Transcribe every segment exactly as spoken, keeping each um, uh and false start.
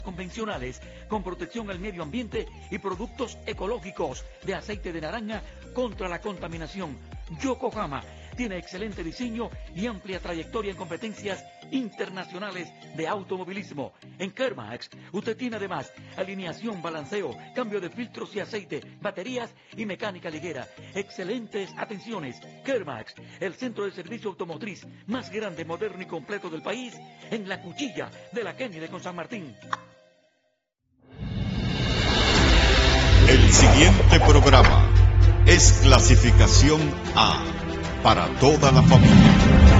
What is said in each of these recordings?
convencionales con protección al medio ambiente y productos ecológicos de aceite de naranja contra la contaminación. Yokohama tiene excelente diseño y amplia trayectoria en competencias internacionales de automovilismo. En Kermax usted tiene además alineación, balanceo, cambio de filtros y aceite, baterías y mecánica ligera. Excelentes atenciones. Kermax, el centro de servicio automotriz más grande, moderno y completo del país, en la cuchilla de la Kennedy con San Martín. El siguiente programa es clasificación A para toda la familia.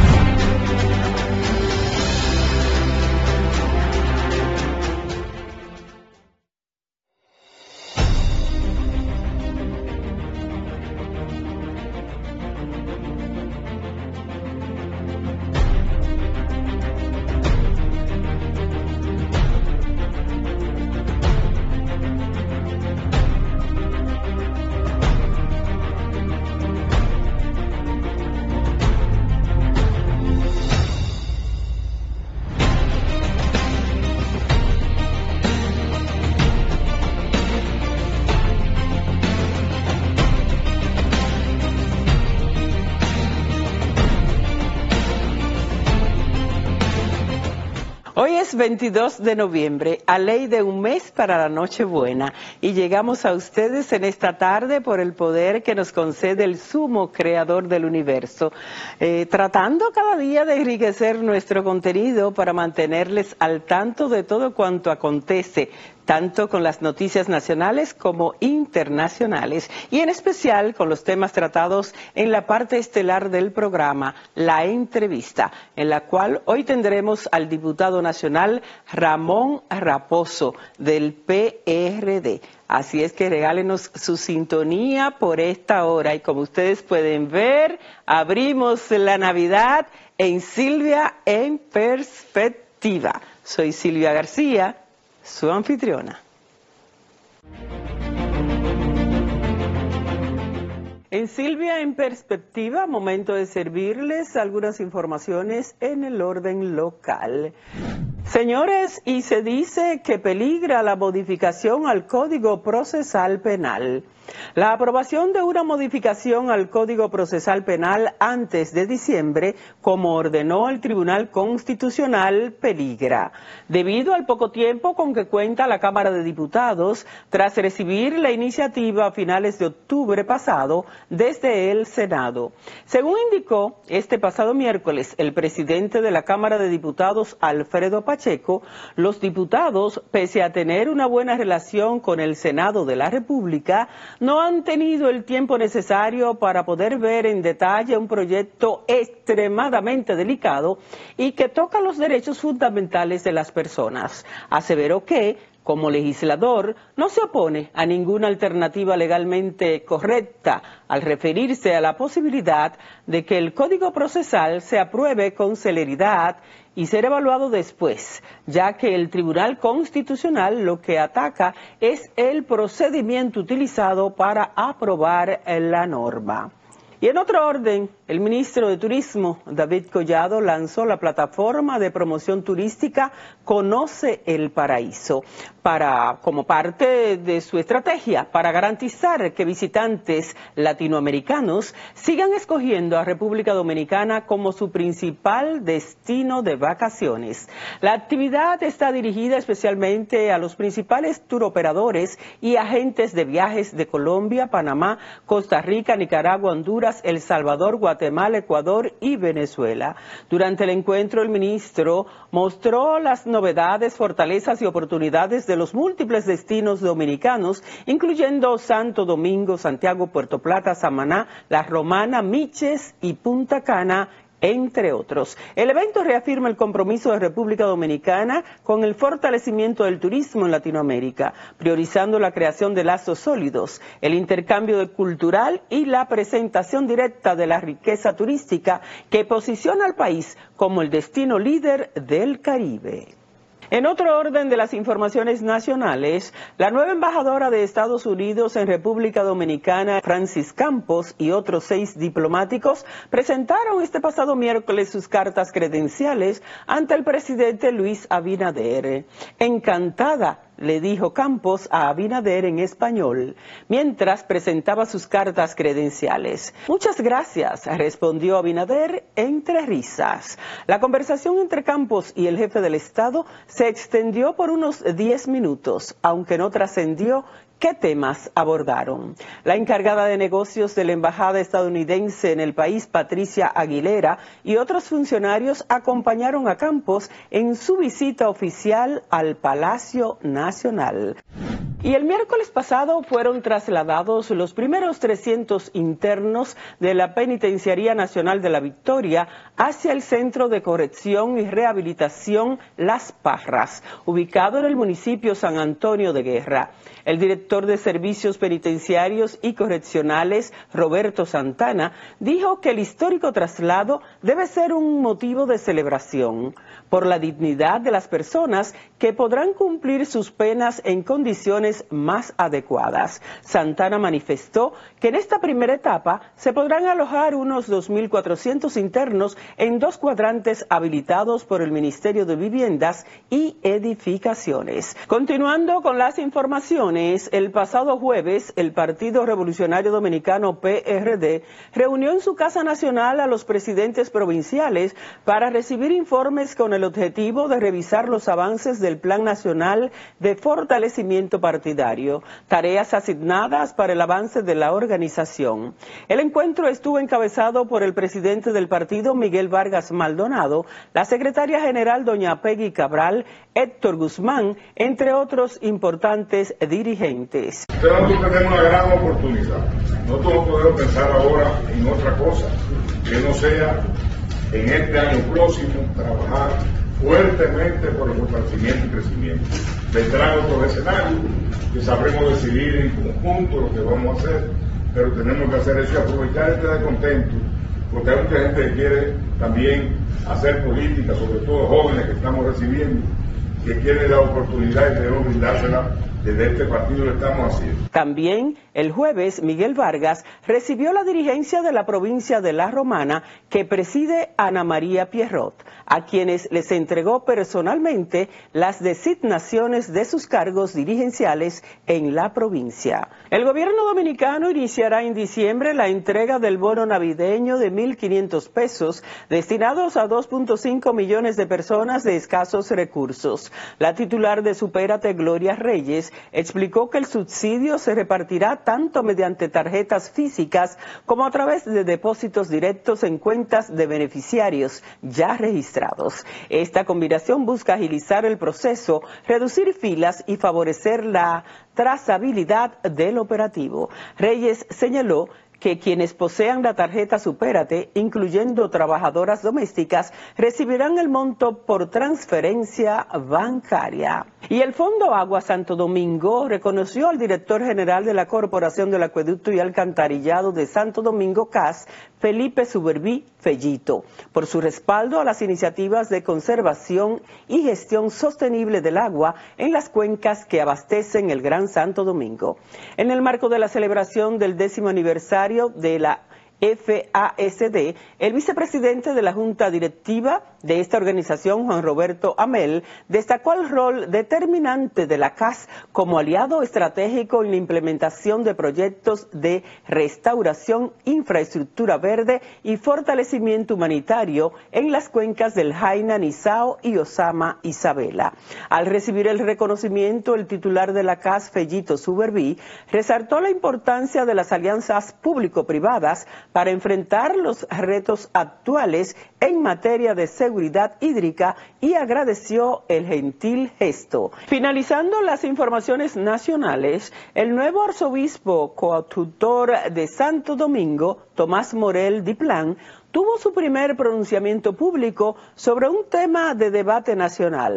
Hoy es veintidós de noviembre, a ley de un mes para la Nochebuena, y llegamos a ustedes en esta tarde por el poder que nos concede el sumo creador del universo, eh, tratando cada día de enriquecer nuestro contenido para mantenerles al tanto de todo cuanto acontece, tanto con las noticias nacionales como internacionales, y en especial con los temas tratados en la parte estelar del programa, la entrevista, en la cual hoy tendremos al diputado nacional Ramón Raposo del P R D. Así es que regálenos su sintonía por esta hora, y como ustedes pueden ver, abrimos la Navidad en Silvia en Perspectiva. Soy Silvia García, su anfitriona. En Silvia en Perspectiva, momento de servirles algunas informaciones en el orden local. Señores, y se dice que peligra la modificación al Código Procesal Penal. La aprobación de una modificación al Código Procesal Penal antes de diciembre, como ordenó el Tribunal Constitucional, peligra, debido al poco tiempo con que cuenta la Cámara de Diputados tras recibir la iniciativa a finales de octubre pasado desde el Senado. Según indicó este pasado miércoles el presidente de la Cámara de Diputados, Alfredo Pacheco, los diputados, pese a tener una buena relación con el Senado de la República, no han tenido el tiempo necesario para poder ver en detalle un proyecto extremadamente delicado y que toca los derechos fundamentales de las personas. Aseveró que, como legislador, no se opone a ninguna alternativa legalmente correcta al referirse a la posibilidad de que el Código Procesal se apruebe con celeridad y ser evaluado después, ya que el Tribunal Constitucional lo que ataca es el procedimiento utilizado para aprobar la norma. Y en otro orden, el ministro de Turismo, David Collado, lanzó la plataforma de promoción turística Conoce el Paraíso, para, como parte de su estrategia para garantizar que visitantes latinoamericanos sigan escogiendo a República Dominicana como su principal destino de vacaciones. La actividad está dirigida especialmente a los principales turoperadores y agentes de viajes de Colombia, Panamá, Costa Rica, Nicaragua, Honduras, El Salvador, Guatemala, Ecuador y Venezuela. Durante el encuentro, el ministro mostró las novedades, fortalezas y oportunidades de los múltiples destinos dominicanos, incluyendo Santo Domingo, Santiago, Puerto Plata, Samaná, La Romana, Miches y Punta Cana, entre otros. El evento reafirma el compromiso de República Dominicana con el fortalecimiento del turismo en Latinoamérica, priorizando la creación de lazos sólidos, el intercambio cultural y la presentación directa de la riqueza turística que posiciona al país como el destino líder del Caribe. En otro orden de las informaciones nacionales, la nueva embajadora de Estados Unidos en República Dominicana, Francis Campos, y otros seis diplomáticos presentaron este pasado miércoles sus cartas credenciales ante el presidente Luis Abinader. Encantada, le dijo Campos a Abinader en español, mientras presentaba sus cartas credenciales. Muchas gracias, respondió Abinader entre risas. La conversación entre Campos y el jefe del Estado se extendió por unos diez minutos, aunque no trascendió ¿qué temas abordaron? La encargada de negocios de la embajada estadounidense en el país, Patricia Aguilera, y otros funcionarios acompañaron a Campos en su visita oficial al Palacio Nacional. Y el miércoles pasado fueron trasladados los primeros trescientos internos de la Penitenciaría Nacional de la Victoria hacia el Centro de Corrección y Rehabilitación Las Parras, ubicado en el municipio San Antonio de Guerra. El director de Servicios Penitenciarios y Correccionales, Roberto Santana, dijo que el histórico traslado debe ser un motivo de celebración por la dignidad de las personas que podrán cumplir sus penas en condiciones más adecuadas. Santana manifestó que en esta primera etapa se podrán alojar unos dos mil cuatrocientos internos en dos cuadrantes habilitados por el Ministerio de Viviendas y Edificaciones. Continuando con las informaciones, el pasado jueves el Partido Revolucionario Dominicano P R D reunió en su Casa Nacional a los presidentes provinciales para recibir informes con el objetivo de revisar los avances del Plan Nacional de Fortalecimiento Partidario, tareas asignadas para el avance de la organización. El encuentro estuvo encabezado por el presidente del partido, Miguel Vargas Maldonado, la secretaria general, doña Peggy Cabral, Héctor Guzmán, entre otros importantes dirigentes. Nosotros tenemos una gran oportunidad. Nosotros no podemos pensar ahora en otra cosa que no sea en este año próximo trabajar fuertemente por el fortalecimiento y crecimiento. Vendrán otros escenarios que sabremos decidir en conjunto lo que vamos a hacer, pero tenemos que hacer eso y aprovechar este descontento, porque hay mucha gente que quiere también hacer política, sobre todo jóvenes que estamos recibiendo, que quieren la oportunidad y debemos brindársela. Desde este partido lo estamos haciendo. También el jueves Miguel Vargas recibió la dirigencia de la provincia de La Romana que preside Ana María Pierrot, a quienes les entregó personalmente las designaciones de sus cargos dirigenciales en la provincia. El gobierno dominicano iniciará en diciembre la entrega del bono navideño de mil quinientos pesos destinados a dos punto cinco millones de personas de escasos recursos. La titular de Supérate, Gloria Reyes, explicó que el subsidio se repartirá tanto mediante tarjetas físicas como a través de depósitos directos en cuentas de beneficiarios ya registrados. Esta combinación busca agilizar el proceso, reducir filas y favorecer la trazabilidad del operativo. Reyes señaló que quienes posean la tarjeta Supérate, incluyendo trabajadoras domésticas, recibirán el monto por transferencia bancaria. Y el Fondo Agua Santo Domingo reconoció al director general de la Corporación del Acueducto y Alcantarillado de Santo Domingo, C A S, Felipe Suberví Fellito, por su respaldo a las iniciativas de conservación y gestión sostenible del agua en las cuencas que abastecen el Gran Santo Domingo. En el marco de la celebración del décimo aniversario de la F A S D, el vicepresidente de la Junta Directiva de esta organización, Juan Roberto Amel, destacó el rol determinante de la C A S como aliado estratégico en la implementación de proyectos de restauración, infraestructura verde y fortalecimiento humanitario en las cuencas del Jaina, Nizao y Osama Isabela. Al recibir el reconocimiento, el titular de la C A S, Fellito Suberví, resaltó la importancia de las alianzas público-privadas para enfrentar los retos actuales en materia de seguridad hídrica y agradeció el gentil gesto. Finalizando las informaciones nacionales, el nuevo arzobispo coadjutor de Santo Domingo, Tomás Morel Diplán, tuvo su primer pronunciamiento público sobre un tema de debate nacional.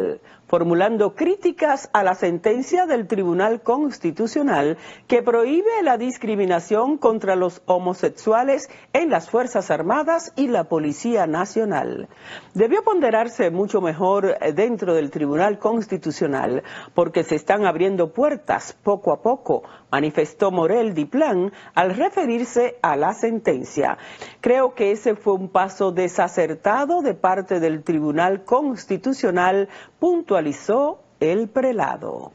formulando críticas a la sentencia del Tribunal Constitucional que prohíbe la discriminación contra los homosexuales en las Fuerzas Armadas y la Policía Nacional. Debió ponderarse mucho mejor dentro del Tribunal Constitucional porque se están abriendo puertas poco a poco, manifestó Morel Diplán al referirse a la sentencia. Creo que ese fue un paso desacertado de parte del Tribunal Constitucional, puntualizó el prelado.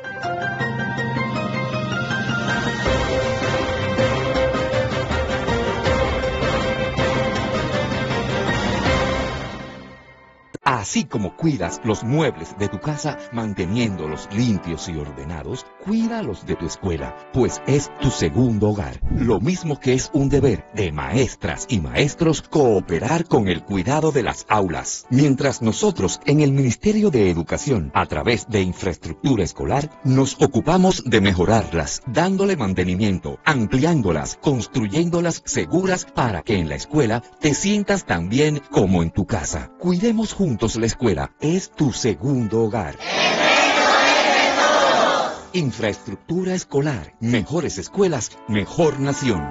Así como cuidas los muebles de tu casa manteniéndolos limpios y ordenados, cuida los de tu escuela, pues es tu segundo hogar. Lo mismo que es un deber de maestras y maestros cooperar con el cuidado de las aulas. Mientras nosotros en el Ministerio de Educación, a través de infraestructura escolar, nos ocupamos de mejorarlas, dándole mantenimiento, ampliándolas, construyéndolas seguras para que en la escuela te sientas tan bien como en tu casa. Cuidemos juntos la escuela, es tu segundo hogar. Infraestructura escolar, mejores escuelas, mejor nación.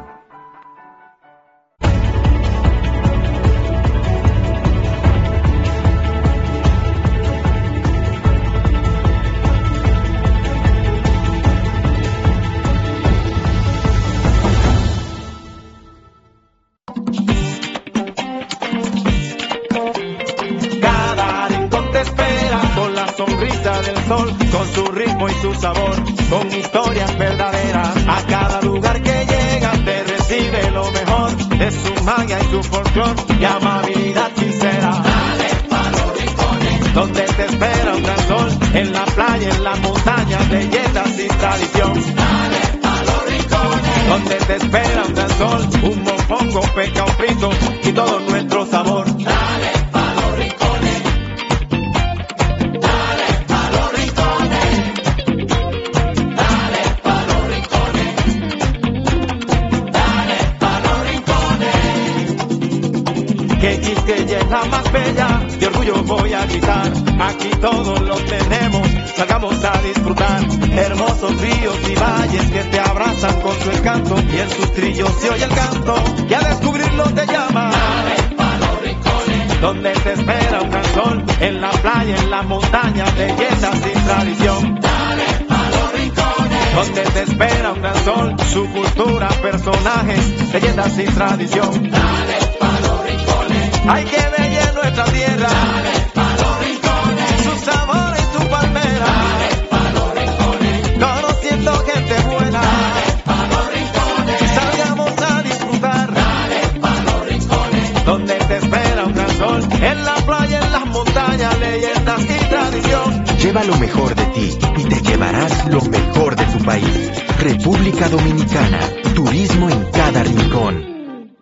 Con su ritmo y su sabor, con historias verdaderas. A cada lugar que llegas te recibe lo mejor de su magia y su folclor y amabilidad sincera. Dale pa' los rincones, donde te espera un gran sol, en la playa, en la montaña, belletas y tradición. Dale pa' los rincones, donde te espera un gran sol, un mofongo, pescado frito y todo nuestro sabor. Dale pa' los rincones. Que Quisqueya es la más bella, de orgullo voy a gritar. Aquí todos lo tenemos, salgamos a disfrutar. Hermosos ríos y valles que te abrazan con su encanto, y en sus trillos se oye el canto, y a descubrirlo te llama. Dale pa' los rincones, donde te espera un gran sol, en la playa, en la montaña, bellezas y tradición. Dale pa' los rincones, donde te espera un gran sol, su cultura, personajes, leyendas y tradición. Dale pa' los rincones. Hay que bella nuestra tierra. Dale pa' los rincones. Su sabor y su palmera. Dale pa' los rincones. Conociendo gente buena. Dale pa' los rincones. Salgamos a disfrutar. Dale pa' los rincones. Donde te espera un gran sol. En la playa, en las montañas, leyendas y tradición. Lleva lo mejor de ti y te llevarás lo mejor de tu país. República Dominicana. Turismo en cada rincón.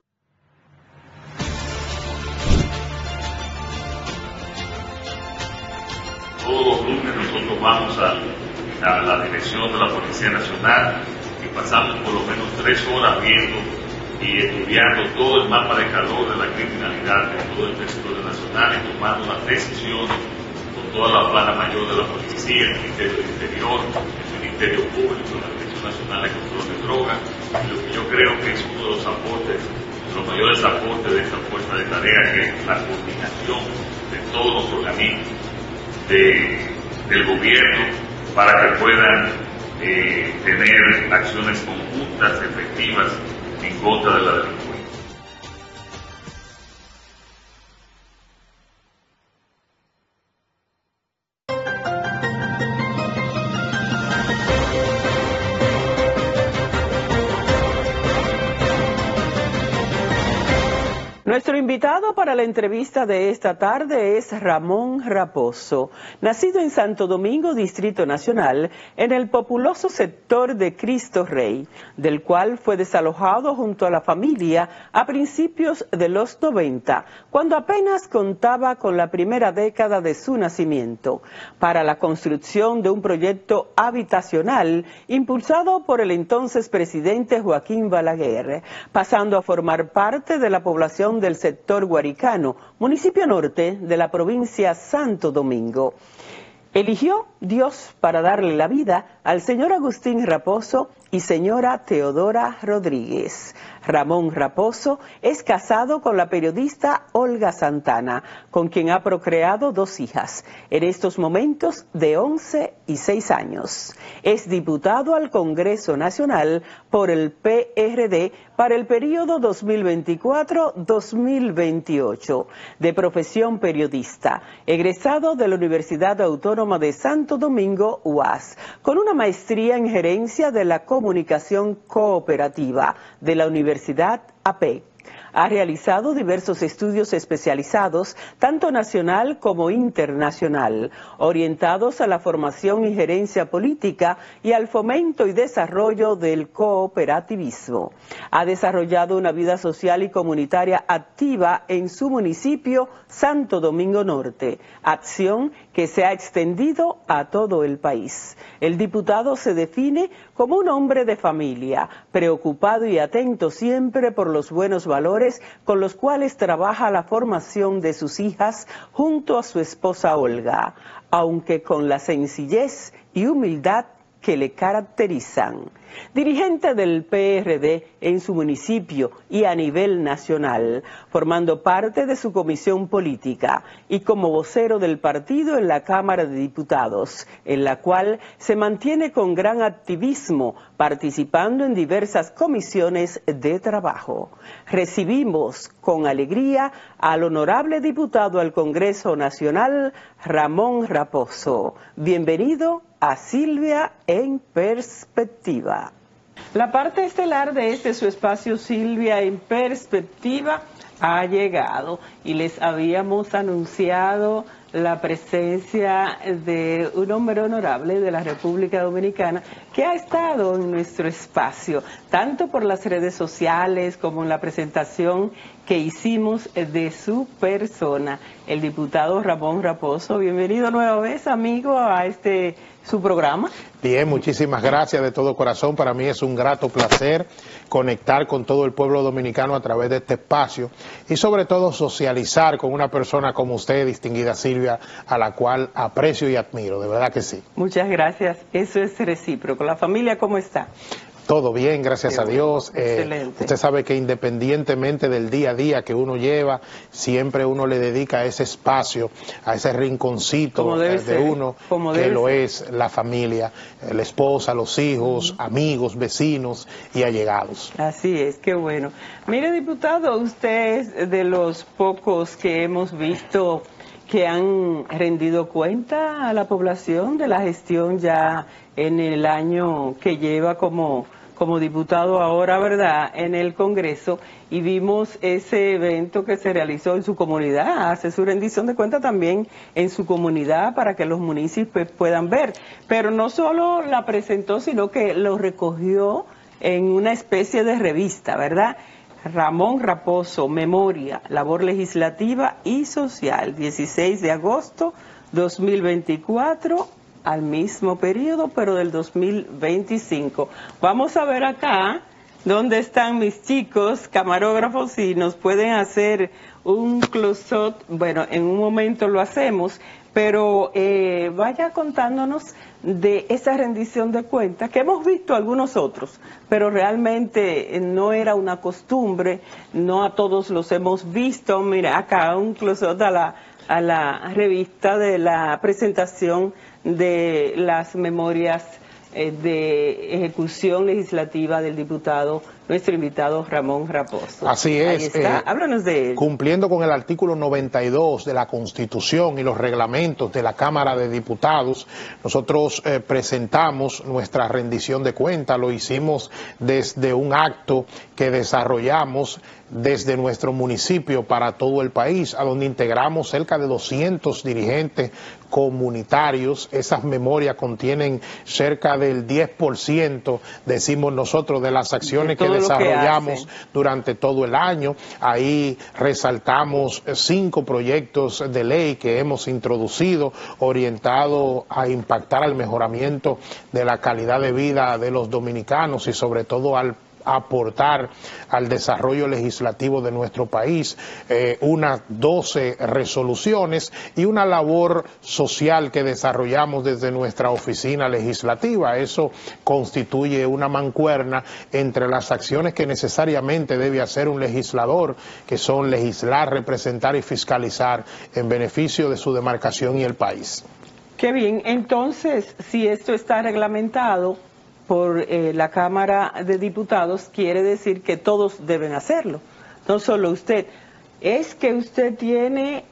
Todos los lunes nosotros vamos a, a la dirección de la Policía Nacional y pasamos por lo menos tres horas viendo y estudiando todo el mapa de calor de la criminalidad de todo el territorio nacional y tomando las decisiones con toda la plana mayor de la policía, el Ministerio del Interior, el Ministerio Público, la Dirección Nacional de Control de Drogas, y lo que yo creo que es uno de los aportes, los mayores aportes de esta fuerza de tarea, que es la coordinación de todos los organismos De, del gobierno para que puedan eh, tener acciones conjuntas, efectivas, en contra de la delincuencia. Nuestro invitado para la entrevista de esta tarde es Ramón Raposo, nacido en Santo Domingo, Distrito Nacional, en el populoso sector de Cristo Rey, del cual fue desalojado junto a la familia a principios de los noventa, cuando apenas contaba con la primera década de su nacimiento, para la construcción de un proyecto habitacional impulsado por el entonces presidente Joaquín Balaguer, pasando a formar parte de la población del sector Guaricano, municipio norte de la provincia Santo Domingo. Eligió Dios para darle la vida al señor Agustín Raposo y señora Teodora Rodríguez. Ramón Raposo es casado con la periodista Olga Santana, con quien ha procreado dos hijas, en estos momentos de once y seis años. Es diputado al Congreso Nacional por el P R D para el periodo dos mil veinticuatro a dos mil veintiocho, de profesión periodista, egresado de la Universidad Autónoma de Santo Domingo, U A S, con una maestría en gerencia de la comunicación cooperativa de la Universidad A P E C. Ha realizado diversos estudios especializados, tanto nacional como internacional, orientados a la formación y gerencia política y al fomento y desarrollo del cooperativismo. Ha desarrollado una vida social y comunitaria activa en su municipio, Santo Domingo Norte, acción que se ha extendido a todo el país. El diputado se define como un hombre de familia, preocupado y atento siempre por los buenos valores con los cuales trabaja la formación de sus hijas junto a su esposa Olga, aunque con la sencillez y humildad que le caracterizan. Dirigente del P R D en su municipio y a nivel nacional, formando parte de su comisión política y como vocero del partido en la Cámara de Diputados, en la cual se mantiene con gran activismo, participando en diversas comisiones de trabajo. Recibimos con alegría al honorable diputado al Congreso Nacional, Ramón Raposo. Bienvenido a Silvia en Perspectiva. La parte estelar de este su espacio Silvia en Perspectiva ha llegado y les habíamos anunciado la presencia de un hombre honorable de la República Dominicana que ha estado en nuestro espacio, tanto por las redes sociales como en la presentación que hicimos de su persona, el diputado Ramón Raposo. Bienvenido nueva vez, amigo, a este su programa. Bien, muchísimas gracias de todo corazón. Para mí es un grato placer conectar con todo el pueblo dominicano a través de este espacio y sobre todo socializar con una persona como usted, distinguida Silvia, a la cual aprecio y admiro, de verdad que sí. Muchas gracias, eso es recíproco. ¿La familia cómo está? Todo bien, gracias a Dios. Eh, usted sabe que independientemente del día a día que uno lleva, siempre uno le dedica ese espacio, a ese rinconcito de ser, uno, que lo ser. es la familia, la esposa, los hijos, uh-huh. amigos, vecinos y allegados. Así es, qué bueno. Mire, diputado, usted es de los pocos que hemos visto que han rendido cuenta a la población de la gestión ya en el año que lleva como, como diputado ahora, ¿verdad?, en el Congreso, y vimos ese evento que se realizó en su comunidad, hace su rendición de cuenta también en su comunidad para que los municipios puedan ver, pero no solo la presentó, sino que lo recogió en una especie de revista, ¿verdad?, Ramón Raposo, Memoria, Labor Legislativa y Social, dieciséis de agosto dos mil veinticuatro, al mismo periodo, pero del dos mil veinticinco. Vamos a ver acá dónde están mis chicos camarógrafos, si nos pueden hacer un close-up. Bueno, en un momento lo hacemos, pero eh, vaya contándonos de esa rendición de cuentas que hemos visto algunos otros, pero realmente no era una costumbre, no a todos los hemos visto. Mira, acá un close-up a la, a la revista de la presentación de las memorias eh, de ejecución legislativa del diputado, nuestro invitado Ramón Raposo. Así es. Ahí está. Eh, Háblanos de él. Cumpliendo con el artículo noventa y dos de la Constitución y los reglamentos de la Cámara de Diputados, nosotros eh, presentamos nuestra rendición de cuentas. Lo hicimos desde un acto que desarrollamos desde nuestro municipio para todo el país, a donde integramos cerca de doscientos dirigentes comunitarios. Esas memorias contienen cerca del diez por ciento, decimos nosotros, de las acciones de que desarrollamos que durante todo el año. Ahí resaltamos cinco proyectos de ley que hemos introducido orientados a impactar al mejoramiento de la calidad de vida de los dominicanos y sobre todo al aportar al desarrollo legislativo de nuestro país, eh, unas doce resoluciones y una labor social que desarrollamos desde nuestra oficina legislativa. Eso constituye una mancuerna entre las acciones que necesariamente debe hacer un legislador, que son legislar, representar y fiscalizar en beneficio de su demarcación y el país. Qué bien, entonces, si esto está reglamentado por eh, la Cámara de Diputados, quiere decir que todos deben hacerlo, no solo usted. Es que usted tiene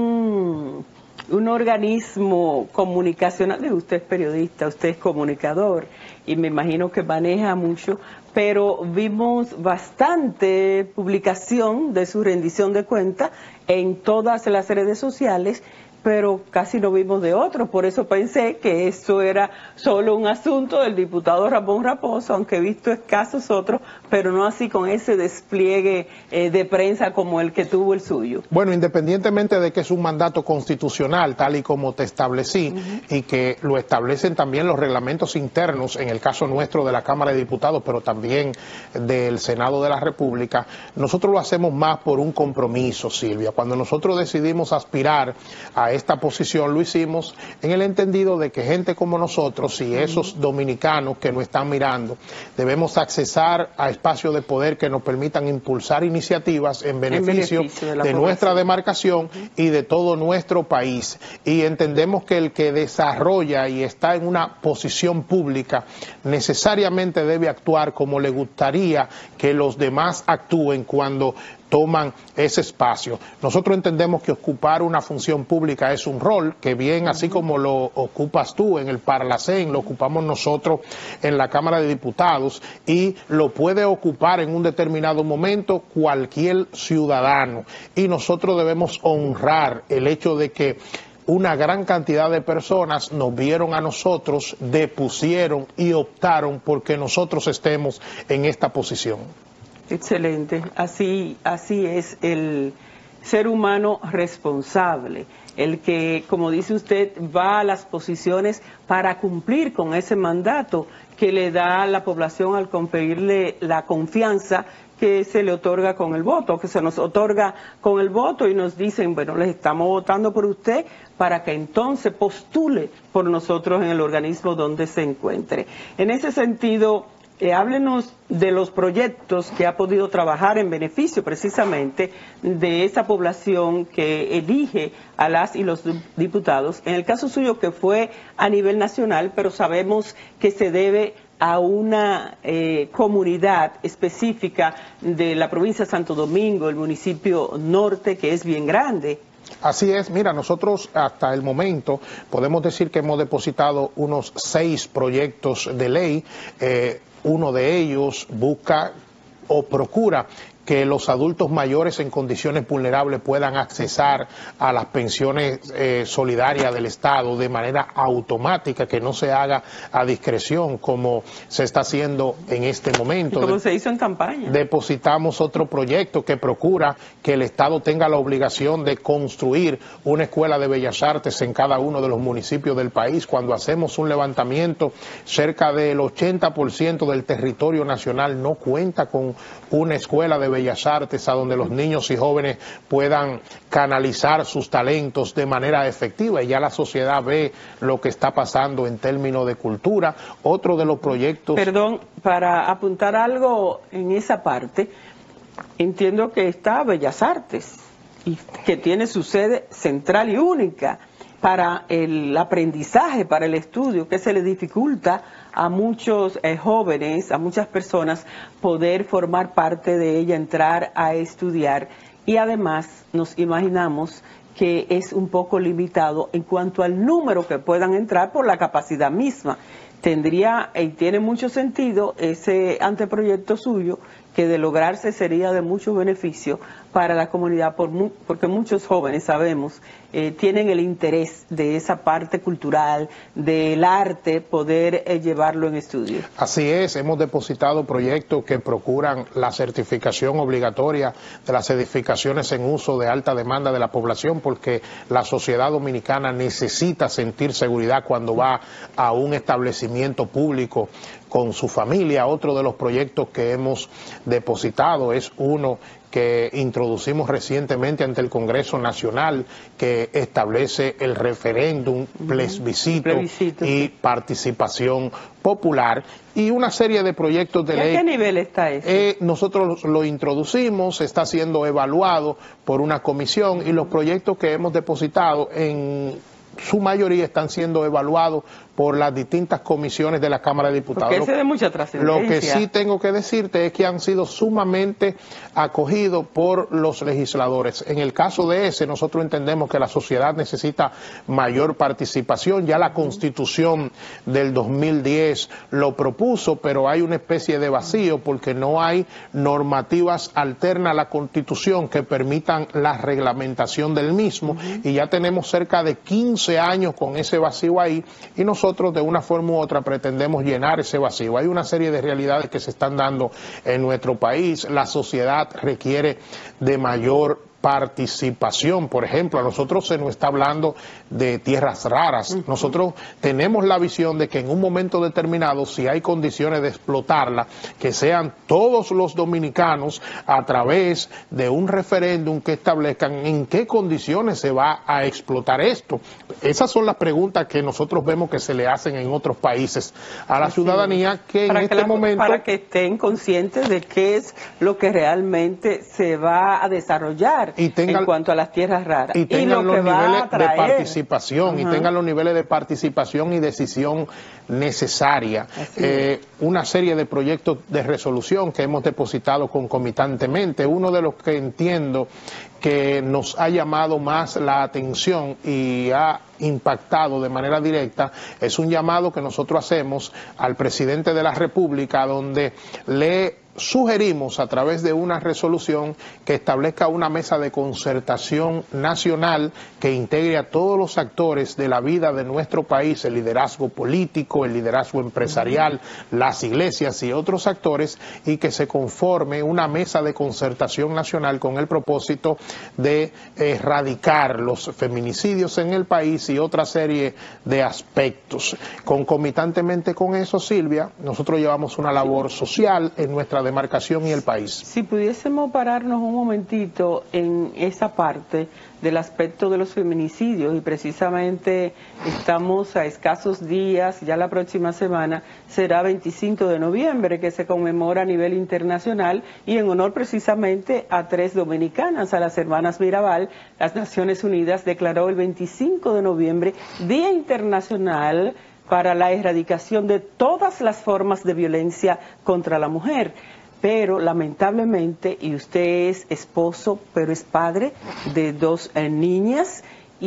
un, un organismo comunicacional, usted es periodista, usted es comunicador, y me imagino que maneja mucho, pero vimos bastante publicación de su rendición de cuentas en todas las redes sociales, pero casi no vimos de otros. Por eso pensé que eso era solo un asunto del diputado Ramón Raposo, aunque he visto escasos otros, pero no así con ese despliegue eh, de prensa como el que tuvo el suyo. Bueno, independientemente de que es un mandato constitucional, tal y como te establecí, uh-huh. y que lo establecen también los reglamentos internos, en el caso nuestro de la Cámara de Diputados, pero también del Senado de la República, nosotros lo hacemos más por un compromiso, Silvia. Cuando nosotros decidimos aspirar a esta posición, lo hicimos en el entendido de que gente como nosotros y esos dominicanos que nos están mirando, debemos accesar a espacios de poder que nos permitan impulsar iniciativas en beneficio, en beneficio de, de nuestra demarcación uh-huh. y de todo nuestro país. Y entendemos que el que desarrolla y está en una posición pública necesariamente debe actuar como le gustaría que los demás actúen cuando toman ese espacio. Nosotros entendemos que ocupar una función pública es un rol que bien, así como lo ocupas tú en el Parlacén, lo ocupamos nosotros en la Cámara de Diputados, y lo puede ocupar en un determinado momento cualquier ciudadano. Y nosotros debemos honrar el hecho de que una gran cantidad de personas nos vieron a nosotros, depusieron y optaron porque nosotros estemos en esta posición. Excelente, así, así es el ser humano responsable, el que, como dice usted, va a las posiciones para cumplir con ese mandato que le da a la población al conferirle la confianza que se le otorga con el voto, que se nos otorga con el voto, y nos dicen, bueno, les estamos votando por usted para que entonces postule por nosotros en el organismo donde se encuentre. En ese sentido, Eh, háblenos de los proyectos que ha podido trabajar en beneficio precisamente de esa población que elige a las y los diputados. En el caso suyo, que fue a nivel nacional, pero sabemos que se debe a una eh, comunidad específica de la provincia de Santo Domingo, el municipio norte, que es bien grande. Así es, mira, nosotros hasta el momento podemos decir que hemos depositado unos seis proyectos de ley. eh, Uno de ellos busca o procura que los adultos mayores en condiciones vulnerables puedan accesar a las pensiones eh, solidarias del Estado de manera automática, que no se haga a discreción como se está haciendo en este momento. Como se hizo en campaña. Depositamos otro proyecto que procura que el Estado tenga la obligación de construir una escuela de bellas artes en cada uno de los municipios del país. Cuando hacemos un levantamiento, cerca del ochenta por ciento del territorio nacional no cuenta con una escuela de bellas artes a donde los niños y jóvenes puedan canalizar sus talentos de manera efectiva, y ya la sociedad ve lo que está pasando en términos de cultura. Otro de los proyectos... Perdón, para apuntar algo en esa parte, entiendo que está Bellas Artes, y que tiene su sede central y única para el aprendizaje, para el estudio, que se le dificulta a muchos eh, jóvenes, a muchas personas, poder formar parte de ella, entrar a estudiar. Y además nos imaginamos que es un poco limitado en cuanto al número que puedan entrar por la capacidad misma. Tendría y tiene mucho sentido ese anteproyecto suyo, que de lograrse sería de mucho beneficio para la comunidad, por mu porque muchos jóvenes, sabemos, eh, tienen el interés de esa parte cultural, del arte, poder eh, llevarlo en estudio. Así es, hemos depositado proyectos que procuran la certificación obligatoria de las edificaciones en uso de alta demanda de la población, porque la sociedad dominicana necesita sentir seguridad cuando va a un establecimiento público con su familia. Otro de los proyectos que hemos depositado es uno que introducimos recientemente ante el Congreso Nacional, que establece el referéndum, plebiscito, plebiscito y sí. participación popular, y una serie de proyectos de ley. ¿A qué nivel está eso? Eh, nosotros lo introducimos, está siendo evaluado por una comisión, y los proyectos que hemos depositado en su mayoría están siendo evaluados por las distintas comisiones de la Cámara de Diputados. Porque ese de mucha trascendencia. Lo que sí tengo que decirte es que han sido sumamente acogidos por los legisladores. En el caso de ese, nosotros entendemos que la sociedad necesita mayor participación. Ya la Constitución del dos mil diez lo propuso, pero hay una especie de vacío porque no hay normativas alternas a la Constitución que permitan la reglamentación del mismo, uh-huh. y ya tenemos cerca de quince años con ese vacío ahí, y nosotros Nosotros de una forma u otra pretendemos llenar ese vacío. Hay una serie de realidades que se están dando en nuestro país. La sociedad requiere de mayor participación. Por ejemplo, a nosotros se nos está hablando de tierras raras. Nosotros tenemos la visión de que en un momento determinado, si hay condiciones de explotarla, que sean todos los dominicanos a través de un referéndum que establezcan en qué condiciones se va a explotar esto. Esas son las preguntas que nosotros vemos que se le hacen en otros países a la ciudadanía, que en este la, momento... Para que estén conscientes de qué es lo que realmente se va a desarrollar y tengan, en cuanto a las tierras raras. Y tengan y lo los que niveles va a traer. de participación, uh-huh. y tengan los niveles de participación y decisión necesaria. Eh, una serie de proyectos de resolución que hemos depositado concomitantemente. Uno de los que entiendo que nos ha llamado más la atención y ha impactado de manera directa es un llamado que nosotros hacemos al presidente de la República, donde le sugerimos a través de una resolución que establezca una mesa de concertación nacional que integre a todos los actores de la vida de nuestro país, el liderazgo político, el liderazgo empresarial, las iglesias y otros actores, y que se conforme una mesa de concertación nacional con el propósito de erradicar los feminicidios en el país y otra serie de aspectos. Concomitantemente con eso, Silvia, nosotros llevamos una labor social en nuestra demarcación y el país. Si pudiésemos pararnos un momentito en esa parte del aspecto de los feminicidios, y precisamente estamos a escasos días, ya la próxima semana será veinticinco de noviembre, que se conmemora a nivel internacional, y en honor precisamente a tres dominicanas, a las hermanas Mirabal, las Naciones Unidas declaró el veinticinco de noviembre Día Internacional para la erradicación de todas las formas de violencia contra la mujer. Pero lamentablemente, y usted es esposo, pero es padre de dos eh, niñas,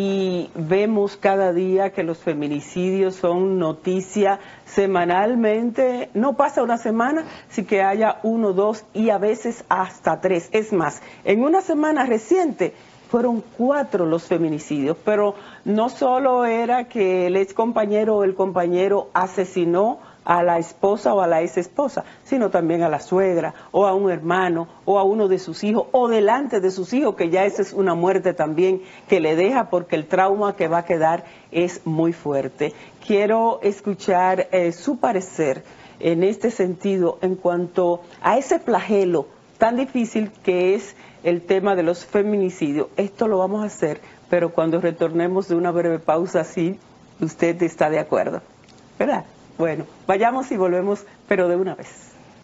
y vemos cada día que los feminicidios son noticia semanalmente. No pasa una semana sin que haya uno, dos y a veces hasta tres. Es más, en una semana reciente fueron cuatro los feminicidios, pero no solo era que el ex compañero o el compañero asesinó a la esposa o a la ex esposa, sino también a la suegra o a un hermano o a uno de sus hijos o delante de sus hijos, que ya esa es una muerte también que le deja, porque el trauma que va a quedar es muy fuerte. Quiero escuchar eh, su parecer en este sentido en cuanto a ese flagelo tan difícil que es el tema de los feminicidios. Esto lo vamos a hacer, pero cuando retornemos de una breve pausa, sí, usted está de acuerdo, ¿verdad? Bueno, vayamos y volvemos, pero de una vez.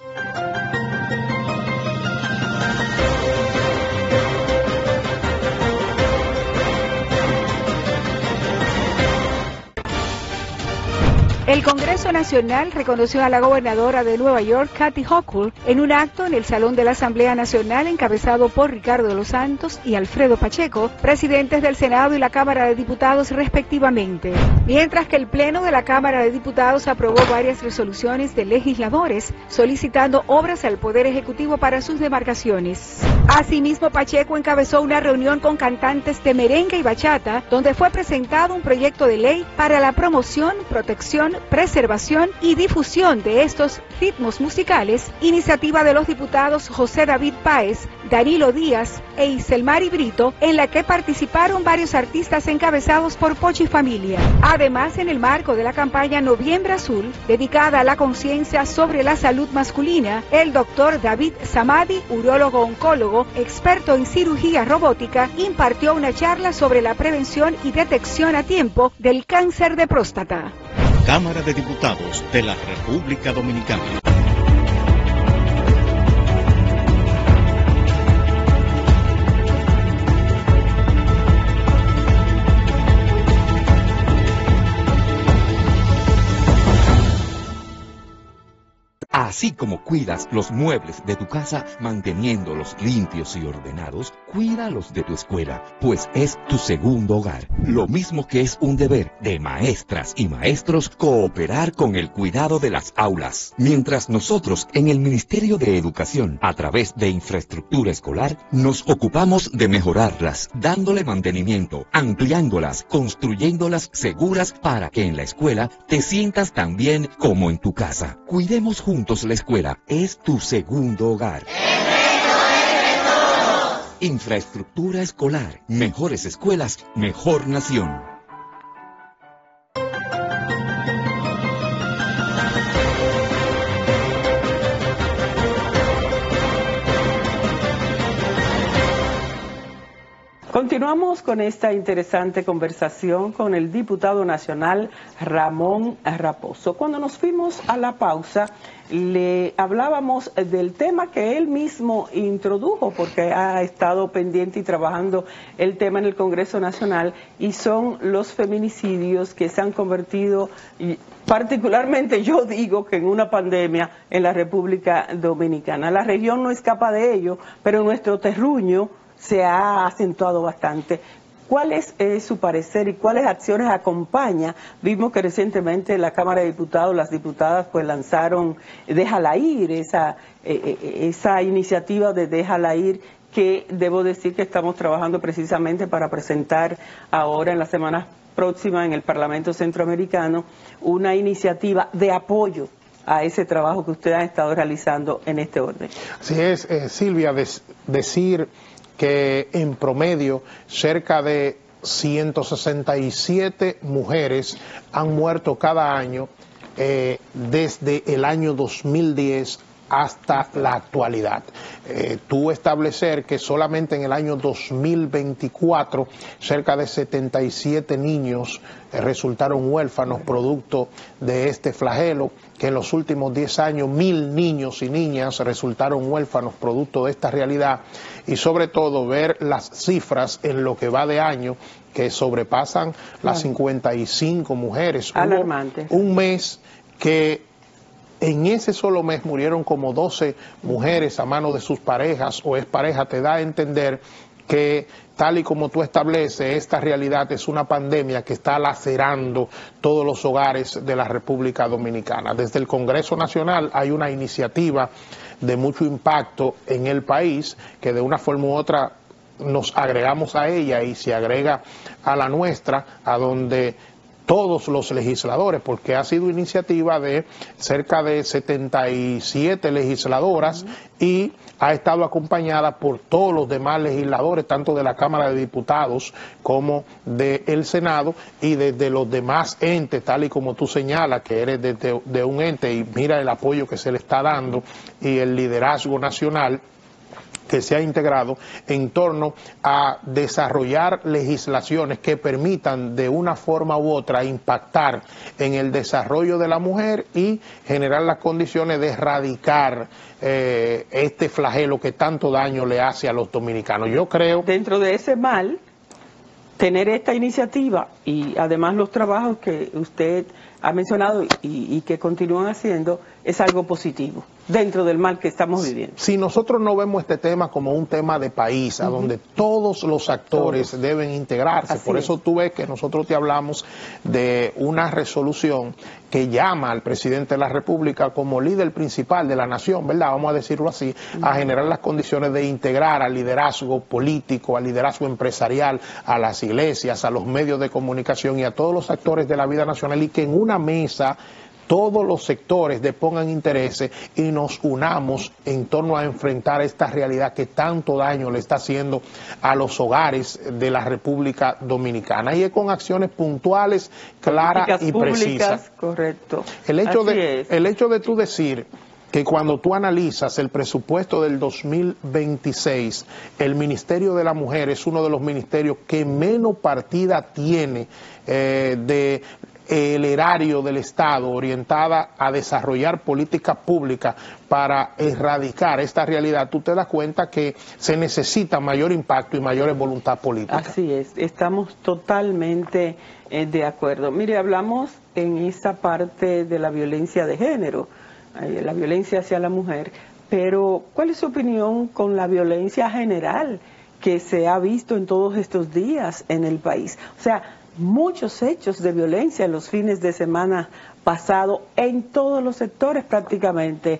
El Congreso Nacional reconoció a la gobernadora de Nueva York, Kathy Hochul, en un acto en el Salón de la Asamblea Nacional encabezado por Ricardo de los Santos y Alfredo Pacheco, presidentes del Senado y la Cámara de Diputados respectivamente. Mientras que el Pleno de la Cámara de Diputados aprobó varias resoluciones de legisladores solicitando obras al Poder Ejecutivo para sus demarcaciones. Asimismo, Pacheco encabezó una reunión con cantantes de merengue y bachata, donde fue presentado un proyecto de ley para la promoción, protección, preservación y difusión de estos ritmos musicales, iniciativa de los diputados José David Páez, Danilo Díaz e Iselmari Brito, en la que participaron varios artistas encabezados por Pochi Familia. Además, en el marco de la campaña Noviembre Azul, dedicada a la conciencia sobre la salud masculina, el doctor David Samadi, urólogo oncólogo, experto en cirugía robótica, impartió una charla sobre la prevención y detección a tiempo del cáncer de próstata. Cámara de Diputados de la República Dominicana. Así como cuidas los muebles de tu casa manteniéndolos limpios y ordenados, cuida los de tu escuela, pues es tu segundo hogar. Lo mismo que es un deber de maestras y maestros cooperar con el cuidado de las aulas. Mientras nosotros en el Ministerio de Educación, a través de infraestructura escolar, nos ocupamos de mejorarlas, dándole mantenimiento, ampliándolas, construyéndolas seguras para que en la escuela te sientas tan bien como en tu casa. Cuidemos juntos la escuela, es tu segundo hogar. Infraestructura escolar, mejores escuelas, mejor nación. Continuamos con esta interesante conversación con el diputado nacional Ramón Raposo. Cuando nos fuimos a la pausa, le hablábamos del tema que él mismo introdujo, porque ha estado pendiente y trabajando el tema en el Congreso Nacional, y son los feminicidios que se han convertido, particularmente yo digo que en una pandemia en la República Dominicana. La región no escapa de ello, pero nuestro terruño se ha acentuado bastante. ¿Cuál es eh, su parecer y cuáles acciones acompaña? Vimos que recientemente la Cámara de Diputados, las diputadas pues lanzaron Déjala Ir, esa, eh, esa iniciativa de Déjala Ir, que debo decir que estamos trabajando precisamente para presentar ahora en las semanas próximas en el Parlamento Centroamericano una iniciativa de apoyo a ese trabajo que ustedes han estado realizando en este orden. Así es, eh, Silvia, des, decir que en promedio cerca de ciento sesenta y siete mujeres han muerto cada año eh, desde el año dos mil diez hasta la actualidad. Eh, tú establecer que solamente en el año dos mil veinticuatro cerca de setenta y siete niños eh, resultaron huérfanos producto de este flagelo, que en los últimos diez años mil niños y niñas resultaron huérfanos producto de esta realidad, y sobre todo ver las cifras en lo que va de año que sobrepasan las cincuenta y cinco mujeres. Alarmante. Hubo un mes que en ese solo mes murieron como doce mujeres a manos de sus parejas o exparejas. Te da a entender que, tal y como tú estableces, esta realidad es una pandemia que está lacerando todos los hogares de la República Dominicana. Desde el Congreso Nacional hay una iniciativa de mucho impacto en el país que de una forma u otra nos agregamos a ella y se agrega a la nuestra, a donde todos los legisladores, porque ha sido iniciativa de cerca de setenta y siete legisladoras uh-huh. y ha estado acompañada por todos los demás legisladores, tanto de la Cámara de Diputados como del Senado, y desde los demás entes, tal y como tú señalas, que eres de, de, de un ente, y mira el apoyo que se le está dando y el liderazgo nacional que se ha integrado en torno a desarrollar legislaciones que permitan de una forma u otra impactar en el desarrollo de la mujer y generar las condiciones de erradicar eh, este flagelo que tanto daño le hace a los dominicanos. Yo creo... Dentro de ese mal, tener esta iniciativa y además los trabajos que usted ha mencionado y, y que continúan haciendo es algo positivo dentro del mal que estamos viviendo. Si nosotros no vemos este tema como un tema de país, a uh-huh. donde todos los actores todos. deben integrarse, Así por eso es. tú ves que nosotros te hablamos de una resolución que llama al presidente de la República como líder principal de la nación, ¿verdad? Vamos a decirlo así, uh-huh. a generar las condiciones de integrar al liderazgo político, al liderazgo empresarial, a las iglesias, a los medios de comunicación y a todos los actores de la vida nacional, y que en una una mesa todos los sectores depongan intereses y nos unamos en torno a enfrentar esta realidad que tanto daño le está haciendo a los hogares de la República Dominicana. Y es con acciones puntuales, claras y precisas. Correcto. El hecho Así de, es. el hecho de tú decir que cuando tú analizas el presupuesto del dos mil veintiséis, el Ministerio de la Mujer es uno de los ministerios que menos partida tiene eh, de el erario del Estado orientada a desarrollar políticas públicas para erradicar esta realidad, tú te das cuenta que se necesita mayor impacto y mayor voluntad política. Así es, estamos totalmente eh, de acuerdo. Mire, hablamos en esa parte de la violencia de género, eh, la violencia hacia la mujer, pero ¿cuál es su opinión con la violencia general que se ha visto en todos estos días en el país? O sea, muchos hechos de violencia en los fines de semana pasado en todos los sectores prácticamente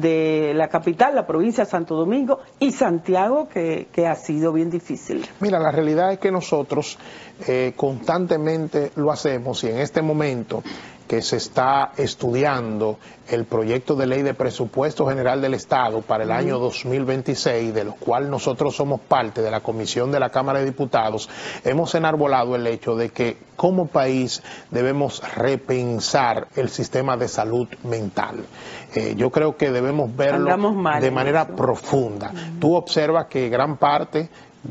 de la capital, la provincia de Santo Domingo y Santiago, que, que ha sido bien difícil. Mira, la realidad es que nosotros eh, constantemente lo hacemos y en este momento que se está estudiando el proyecto de ley de presupuesto general del Estado para el uh-huh. año dos mil veintiséis, de lo cual nosotros somos parte de la Comisión de la Cámara de Diputados, hemos enarbolado el hecho de que como país debemos repensar el sistema de salud mental. Eh, yo creo que debemos verlo de manera profunda. Uh-huh. Tú observas que gran parte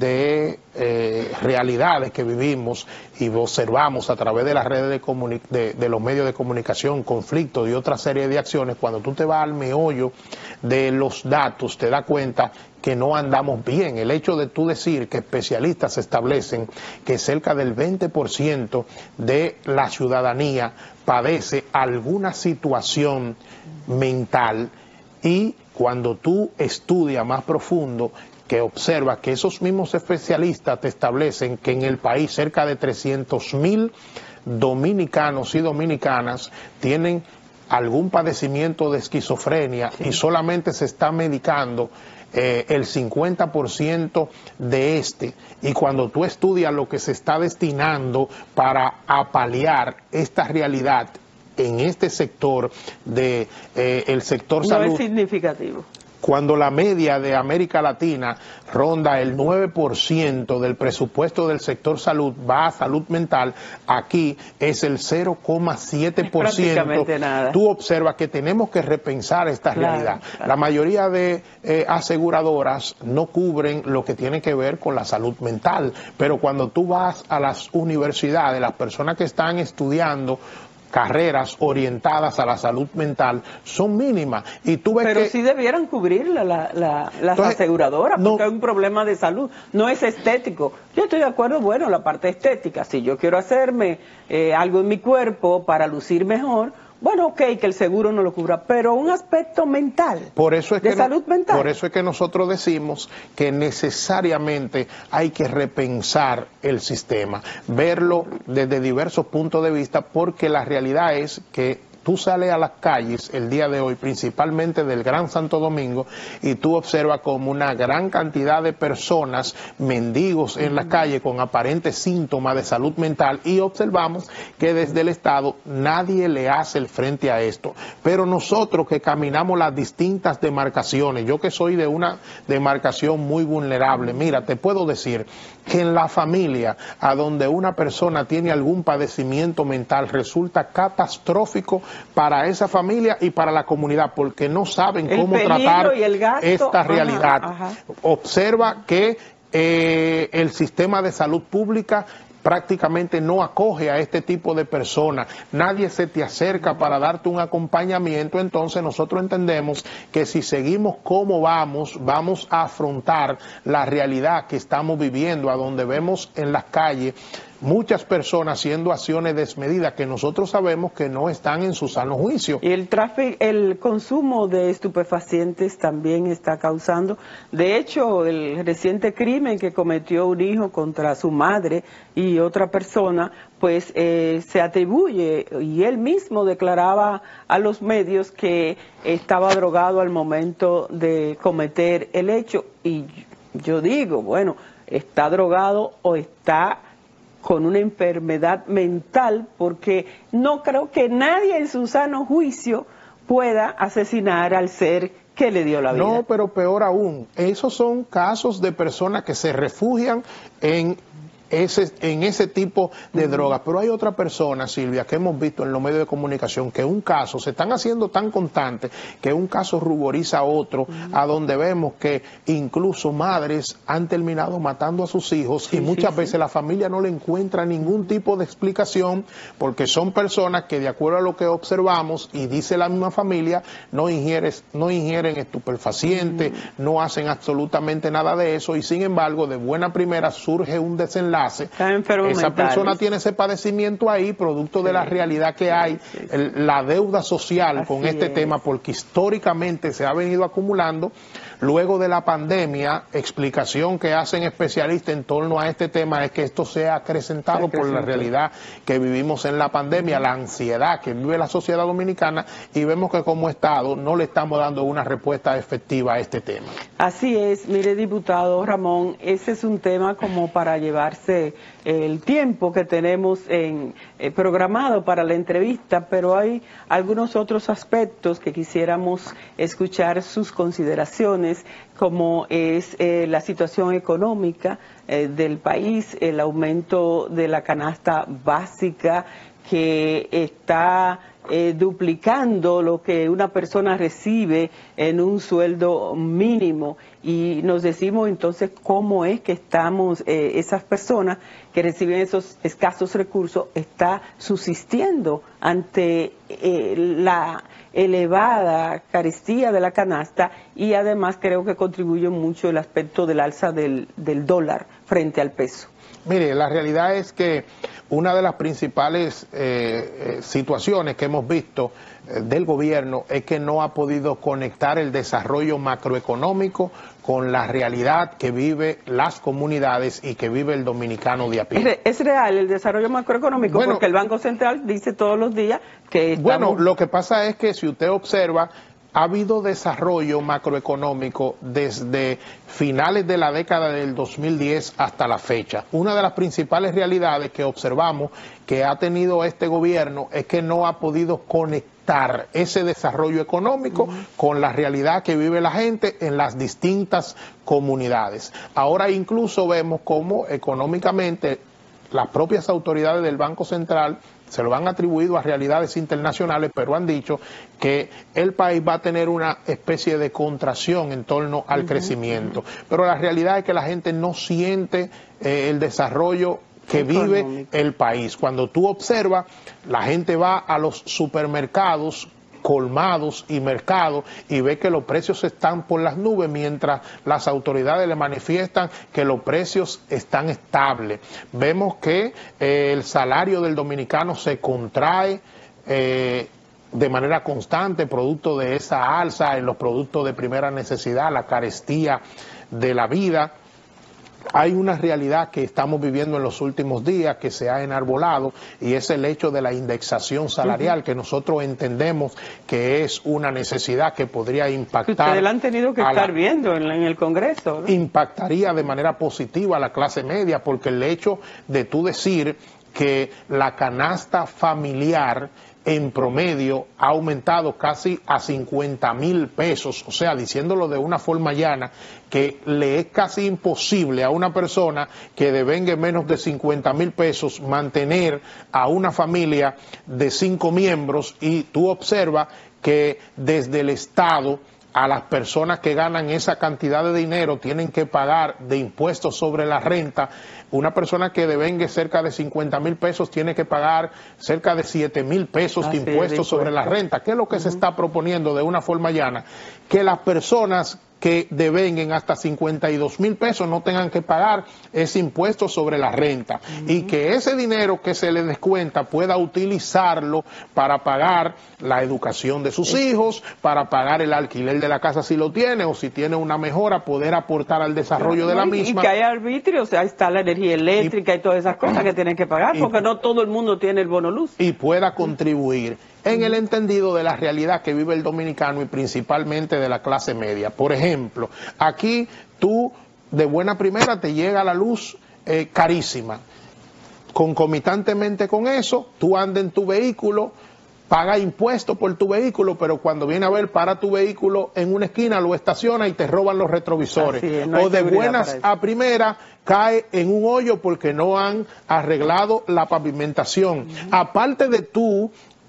de eh, realidades que vivimos y observamos a través de las redes de, comuni- de, de los medios de comunicación, conflictos y otra serie de acciones, cuando tú te vas al meollo de los datos, te das cuenta que no andamos bien. El hecho de tú decir que especialistas establecen que cerca del veinte por ciento de la ciudadanía padece alguna situación mental, y cuando tú estudias más profundo, que observa que esos mismos especialistas te establecen que en el país cerca de trescientos mil dominicanos y dominicanas tienen algún padecimiento de esquizofrenia, sí, y solamente se está medicando eh, el cincuenta por ciento de este, y cuando tú estudias lo que se está destinando para apalear esta realidad en este sector de eh, el sector salud, no es significativo. Cuando la media de América Latina ronda el nueve por ciento del presupuesto del sector salud va a salud mental, aquí es el cero coma siete por ciento. Prácticamente nada. Tú observas que tenemos que repensar esta claro, realidad. Claro. La mayoría de eh, aseguradoras no cubren lo que tiene que ver con la salud mental, pero cuando tú vas a las universidades, las personas que están estudiando carreras orientadas a la salud mental son mínimas, y tú ves pero que sí debieran cubrirla la, la, las Entonces, aseguradoras, porque no, es un problema de salud, no es estético. Yo estoy de acuerdo, bueno, la parte estética, si yo quiero hacerme eh, algo en mi cuerpo para lucir mejor, bueno, ok, que el seguro no lo cubra, pero un aspecto mental, por eso es de que salud no, mental. Por eso es que nosotros decimos que necesariamente hay que repensar el sistema, verlo desde diversos puntos de vista, porque la realidad es que tú sales a las calles el día de hoy, principalmente del Gran Santo Domingo, y tú observas como una gran cantidad de personas, mendigos en la calle con aparentes síntomas de salud mental, y observamos que desde el Estado nadie le hace el frente a esto. Pero nosotros que caminamos las distintas demarcaciones, yo que soy de una demarcación muy vulnerable, mira, te puedo decir que en la familia a donde una persona tiene algún padecimiento mental resulta catastrófico para esa familia y para la comunidad, porque no saben el cómo tratar y el gasto, esta realidad. Ajá, ajá. Observa que eh, el sistema de salud pública prácticamente no acoge a este tipo de personas, nadie se te acerca para darte un acompañamiento. Entonces nosotros entendemos que si seguimos como vamos, vamos a afrontar la realidad que estamos viviendo, a donde vemos en las calles muchas personas haciendo acciones desmedidas que nosotros sabemos que no están en su sano juicio. Y el tráfico, el consumo de estupefacientes también está causando. De hecho, el reciente crimen que cometió un hijo contra su madre y otra persona, pues eh, se atribuye, y él mismo declaraba a los medios que estaba drogado al momento de cometer el hecho. Y yo digo, bueno, está drogado o está con una enfermedad mental, porque no creo que nadie en su sano juicio pueda asesinar al ser que le dio la vida. No, pero peor aún, esos son casos de personas que se refugian en ese, en ese tipo de uh-huh. drogas. Pero hay otra persona, Silvia, que hemos visto en los medios de comunicación, que un caso se están haciendo tan constantes que un caso ruboriza a otro, uh-huh. a donde vemos que incluso madres han terminado matando a sus hijos sí, y muchas sí, veces sí. la familia no le encuentra ningún tipo de explicación, porque son personas que, de acuerdo a lo que observamos, y dice la misma familia, no ingieren, no ingieren estupefacientes, uh-huh. no hacen absolutamente nada de eso, y sin embargo, de buena primera surge un desenlace. Esa persona tiene ese padecimiento ahí, producto sí, de la realidad que hay, sí, sí. El, la deuda social Así con este es. tema, porque históricamente se ha venido acumulando. Luego de la pandemia, explicación que hacen especialistas en torno a este tema es que esto se ha acrecentado por la realidad que vivimos en la pandemia, la ansiedad que vive la sociedad dominicana, y vemos que como Estado no le estamos dando una respuesta efectiva a este tema. Así es, mire, diputado Ramón, ese es un tema como para llevarse el tiempo que tenemos en, eh, programado para la entrevista, pero hay algunos otros aspectos que quisiéramos escuchar sus consideraciones, como es eh, la situación económica eh, del país, el aumento de la canasta básica que está eh, duplicando lo que una persona recibe en un sueldo mínimo, y nos decimos entonces cómo es que estamos, eh, esas personas que reciben esos escasos recursos, está subsistiendo ante eh, la elevada carestía de la canasta, y además creo que contribuye mucho el aspecto del alza del, del dólar frente al peso. Mire, la realidad es que una de las principales eh, eh, situaciones que hemos visto eh, del gobierno es que no ha podido conectar el desarrollo macroeconómico con la realidad que vive las comunidades y que vive el dominicano de a pie. ¿Es real el desarrollo macroeconómico? Bueno, porque el Banco Central dice todos los días que estamos... Bueno, lo que pasa es que si usted observa, ha habido desarrollo macroeconómico desde finales de la década del dos mil diez hasta la fecha. Una de las principales realidades que observamos que ha tenido este gobierno es que no ha podido conectar ese desarrollo económico uh-huh. con la realidad que vive la gente en las distintas comunidades. Ahora incluso vemos cómo económicamente las propias autoridades del Banco Central se lo han atribuido a realidades internacionales, pero han dicho que el país va a tener una especie de contracción en torno al uh-huh, crecimiento. Uh-huh. Pero la realidad es que la gente no siente eh, el desarrollo que vive el país. Cuando tú observas, la gente va a los supermercados, colmados y mercados, y ve que los precios están por las nubes, mientras las autoridades le manifiestan que los precios están estables. Vemos que eh, el salario del dominicano se contrae eh, de manera constante, producto de esa alza en los productos de primera necesidad, la carestía de la vida. Hay una realidad que estamos viviendo en los últimos días que se ha enarbolado, y es el hecho de la indexación salarial, uh-huh. que nosotros entendemos que es una necesidad que podría impactar. Ustedes la han tenido que estar la, viendo en, en el Congreso, ¿no? Impactaría de manera positiva a la clase media, porque el hecho de tú decir que la canasta familiar en promedio ha aumentado casi a cincuenta mil pesos, o sea, diciéndolo de una forma llana, que le es casi imposible a una persona que devengue menos de cincuenta mil pesos mantener a una familia de cinco miembros, y tú observas que desde el Estado a las personas que ganan esa cantidad de dinero tienen que pagar de impuestos sobre la renta. Una persona que devengue cerca de cincuenta mil pesos tiene que pagar cerca de siete mil pesos de impuestos sobre la renta. ¿Qué es lo que uh-huh. se está proponiendo de una forma llana? Que las personas que devenguen hasta cincuenta y dos mil pesos no tengan que pagar ese impuesto sobre la renta, uh-huh. y que ese dinero que se le descuenta pueda utilizarlo para pagar la educación de sus sí. hijos, para pagar el alquiler de la casa si lo tiene, o si tiene una mejora, poder aportar al desarrollo no, de la y, misma. Y que hay arbitrio, o sea, está la energía eléctrica y, y todas esas cosas que tienen que pagar, porque y, no todo el mundo tiene el bono luz. Y pueda contribuir en el entendido de la realidad que vive el dominicano, y principalmente de la clase media. Por ejemplo, aquí tú de buena primera te llega la luz eh, carísima. concomitantemente con eso, tú andas en tu vehículo, paga impuestos por tu vehículo, pero cuando viene a ver, para tu vehículo en una esquina, lo estaciona y te roban los retrovisores. Es, no o de buenas a primeras, cae en un hoyo porque no han arreglado la pavimentación. Uh-huh. Aparte de tú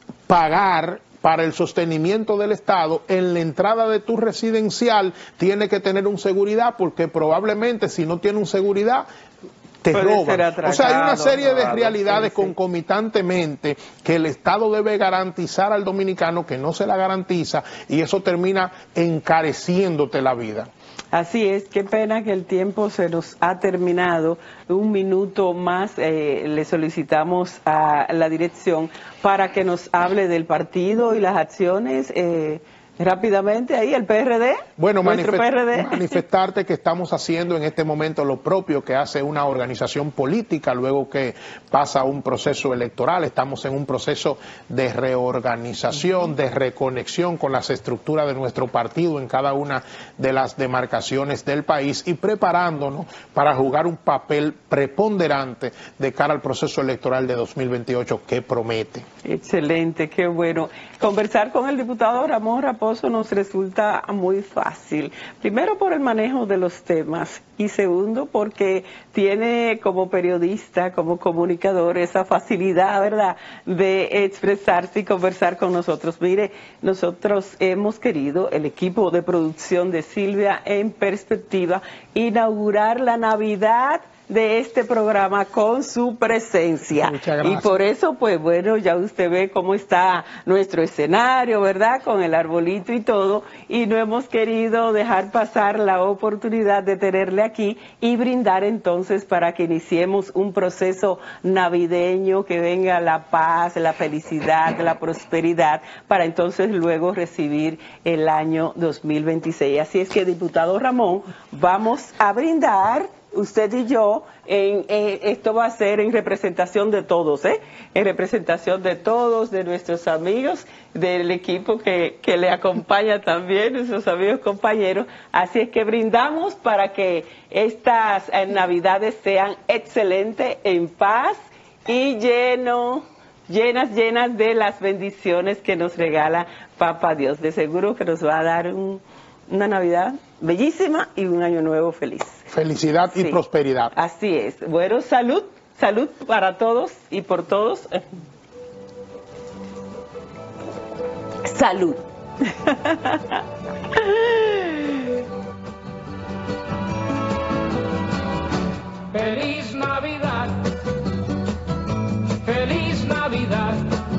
pagar para el sostenimiento del Estado, en la entrada de tu residencial tiene que tener un seguridad, porque probablemente si no tiene un seguridad, te roban. O sea, hay una serie de realidades sí, sí. concomitantemente que el Estado debe garantizar al dominicano, que no se la garantiza, y eso termina encareciéndote la vida. Así es, qué pena que el tiempo se nos ha terminado. Un minuto más eh, le solicitamos a la dirección para que nos hable del partido y las acciones. Eh, Rápidamente ahí, el P R D. Bueno, manifest P R D. manifestarte que estamos haciendo en este momento lo propio que hace una organización política luego que pasa un proceso electoral. Estamos en un proceso de reorganización, de reconexión con las estructuras de nuestro partido en cada una de las demarcaciones del país y preparándonos para jugar un papel preponderante de cara al proceso electoral de dos mil veintiocho que promete. Excelente, qué bueno. Conversar con el diputado Ramón Raposo nos resulta muy fácil. Primero por el manejo de los temas y segundo porque tiene como periodista, como comunicador, esa facilidad, ¿verdad?, de expresarse y conversar con nosotros. Mire, nosotros hemos querido, el equipo de producción de Silvia en Perspectiva, inaugurar la Navidad de este programa con su presencia. Muchas gracias. Y por eso, pues bueno, ya usted ve cómo está nuestro escenario, ¿verdad?, con el arbolito y todo, y no hemos querido dejar pasar la oportunidad de tenerle aquí y brindar entonces para que iniciemos un proceso navideño, que venga la paz, la felicidad, la prosperidad, para entonces luego recibir el año dos mil veintiséis. Así es que, diputado Ramón, vamos a brindar usted y yo, en, en, esto va a ser en representación de todos, ¿eh? En representación de todos, de nuestros amigos, del equipo que, que le acompaña también, nuestros amigos compañeros. Así es que brindamos para que estas eh, Navidades sean excelentes, en paz y lleno, llenas, llenas de las bendiciones que nos regala Papá Dios. De seguro que nos va a dar un, una Navidad bellísima y un año nuevo feliz. Felicidad y sí, prosperidad. Así es. Bueno, salud, salud para todos y por todos. Salud. Feliz Navidad, feliz Navidad,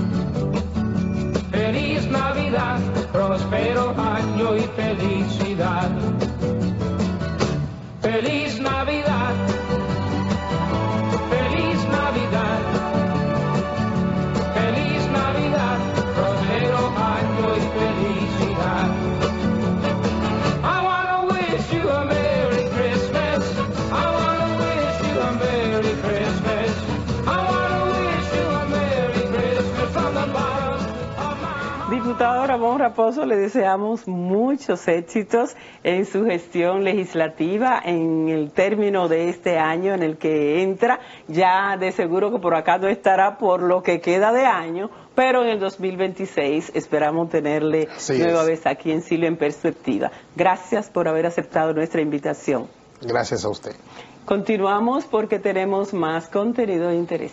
feliz Navidad, próspero año y felicidad. Feliz Navidad, feliz Navidad, feliz Navidad, próspero año y felicidad. I wanna wish you a Merry Christmas, I wanna wish you a Merry Christmas, I wanna wish you a Merry Christmas from the bottom of my heart. Diputado Ramón Raposo, le deseamos muchos éxitos en su gestión legislativa en el término de este año en el que entra. Ya de seguro que por acá no estará por lo que queda de año, pero en el dos mil veintiséis esperamos tenerle Así nueva es. vez aquí en Silvia en Perspectiva. Gracias por haber aceptado nuestra invitación. Gracias a usted. Continuamos porque tenemos más contenido de interés.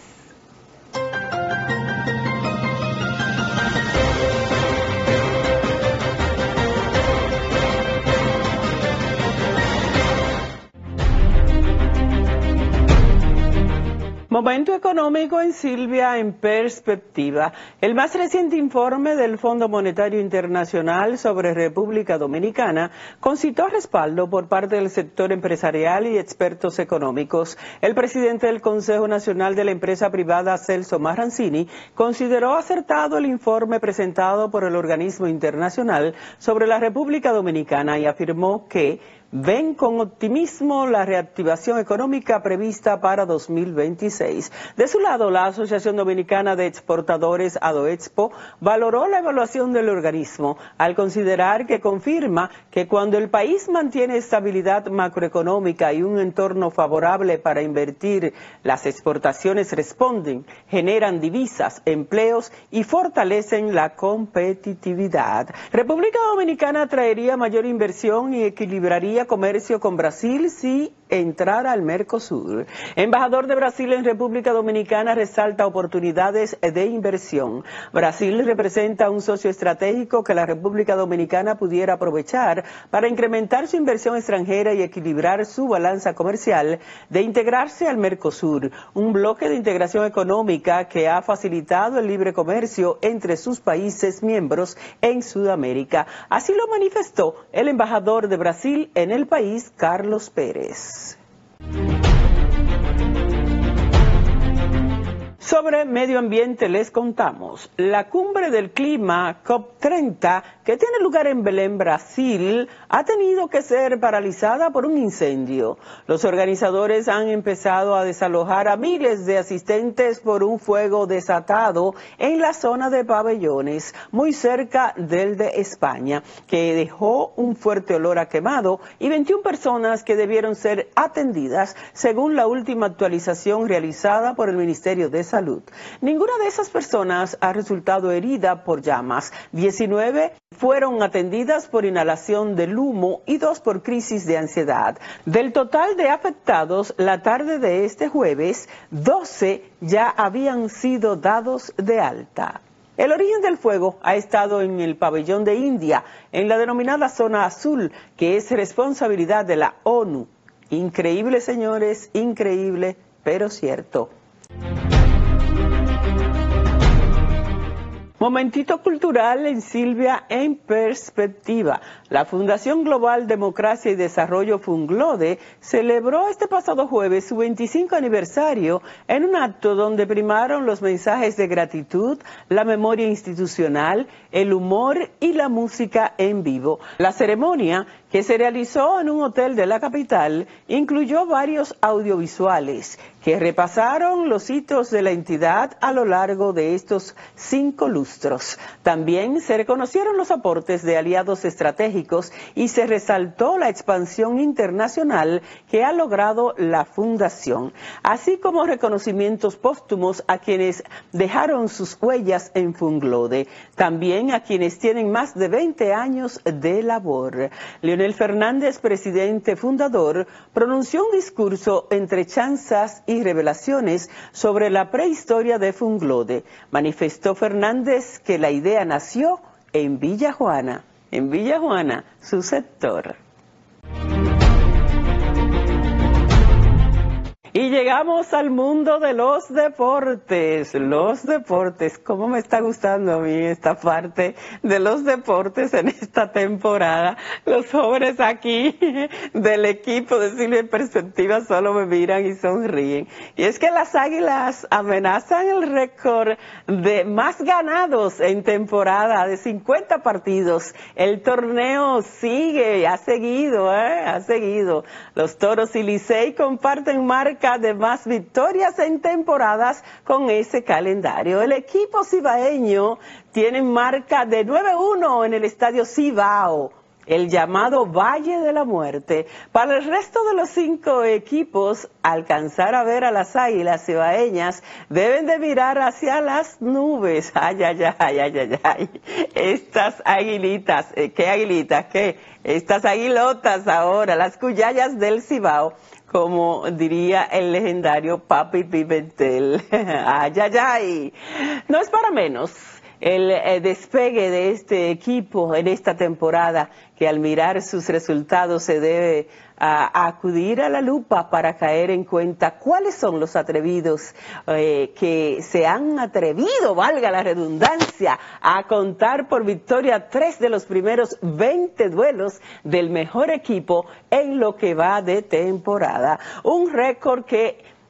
Momento económico en Silvia en Perspectiva. El más reciente informe del Fondo Monetario Internacional sobre República Dominicana concitó respaldo por parte del sector empresarial y expertos económicos. El presidente del Consejo Nacional de la Empresa Privada, Celso Marrancini, consideró acertado el informe presentado por el organismo internacional sobre la República Dominicana y afirmó que ven con optimismo la reactivación económica prevista para dos mil veintiséis. De su lado, la Asociación Dominicana de Exportadores, ADOEXPO, valoró la evaluación del organismo al considerar que confirma que cuando el país mantiene estabilidad macroeconómica y un entorno favorable para invertir, las exportaciones responden, generan divisas, empleos y fortalecen la competitividad. República Dominicana traería mayor inversión y equilibraría comercio con Brasil si entrara al Mercosur. Embajador de Brasil en República Dominicana resalta oportunidades de inversión. Brasil representa un socio estratégico que la República Dominicana pudiera aprovechar para incrementar su inversión extranjera y equilibrar su balanza comercial, de integrarse al Mercosur, un bloque de integración económica que ha facilitado el libre comercio entre sus países miembros en Sudamérica. Así lo manifestó el embajador de Brasil en el país, Carlos Pérez. Sobre medio ambiente les contamos. La cumbre del clima COP treinta, que tiene lugar en Belén, Brasil, ha tenido que ser paralizada por un incendio. Los organizadores han empezado a desalojar a miles de asistentes por un fuego desatado en la zona de pabellones, muy cerca del de España, que dejó un fuerte olor a quemado y veintiuna personas que debieron ser atendidas, según la última actualización realizada por el Ministerio de Salud. Ninguna de esas personas ha resultado herida por llamas. diecinueve fueron atendidas por inhalación del humo y dos por crisis de ansiedad. Del total de afectados, la tarde de este jueves, doce ya habían sido dados de alta. El origen del fuego ha estado en el pabellón de India, en la denominada zona azul, que es responsabilidad de la ONU. Increíble, señores, increíble, pero cierto. Momentito cultural en Silvia en Perspectiva. La Fundación Global Democracia y Desarrollo Funglode celebró este pasado jueves su veinticinco aniversario en un acto donde primaron los mensajes de gratitud, la memoria institucional, el humor y la música en vivo. La ceremonia, que se realizó en un hotel de la capital, incluyó varios audiovisuales que repasaron los hitos de la entidad a lo largo de estos cinco lustros. También se reconocieron los aportes de aliados estratégicos y se resaltó la expansión internacional que ha logrado la Fundación, así como reconocimientos póstumos a quienes dejaron sus huellas en Funglode, también a quienes tienen más de veinte años de labor. Leonel Fernández, presidente fundador, pronunció un discurso entre chanzas y revelaciones sobre la prehistoria de Funglode. Manifestó Fernández que la idea nació en Villa Juana, en Villa Juana, su sector. Y llegamos al mundo de los deportes. Los deportes, ¿cómo me está gustando a mí esta parte de los deportes en esta temporada? Los jóvenes aquí del equipo de Silvia en Perspectiva solo me miran y sonríen. Y es que las Águilas amenazan el récord de más ganados en temporada de cincuenta partidos. El torneo sigue, ha seguido, ¿eh? Ha seguido. Los Toros y Licey comparten marca de más victorias en temporadas con ese calendario. El equipo cibaeño tiene marca de nueve uno en el estadio Cibao, el llamado Valle de la Muerte. Para el resto de los cinco equipos, alcanzar a ver a las Águilas cibaeñas deben de mirar hacia las nubes. Ay, ay, ay, ay, ay, ay. Estas aguilitas, ¿qué aguilitas? ¿Qué? Estas aguilotas ahora, las cuyayas del Cibao, como diría el legendario Papi Pimentel. Ay, ay, ay. No es para menos el eh, despegue de este equipo en esta temporada, que al mirar sus resultados se debe a, a acudir a la lupa para caer en cuenta cuáles son los atrevidos eh, que se han atrevido, valga la redundancia, a contar por victoria tres de los primeros veinte duelos del mejor equipo en lo que va de temporada. Un récord que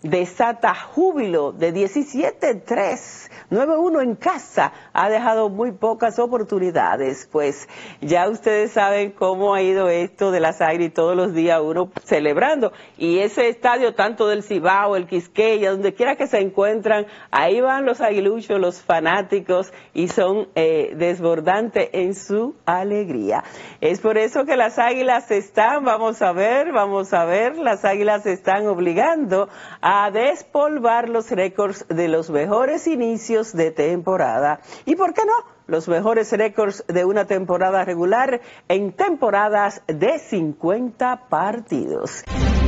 desata júbilo de diecisiete tres. nueve uno en casa ha dejado muy pocas oportunidades, pues ya ustedes saben cómo ha ido esto de las Águilas y todos los días uno celebrando. Y ese estadio, tanto del Cibao, el Quisqueya, donde quiera que se encuentran, ahí van los aguiluchos, los fanáticos, y son eh, desbordantes en su alegría. Es por eso que las Águilas están, vamos a ver, vamos a ver, las Águilas están obligando a despolvar los récords de los mejores inicios de temporada. ¿Y por qué no? Los mejores récords de una temporada regular en temporadas de cincuenta partidos.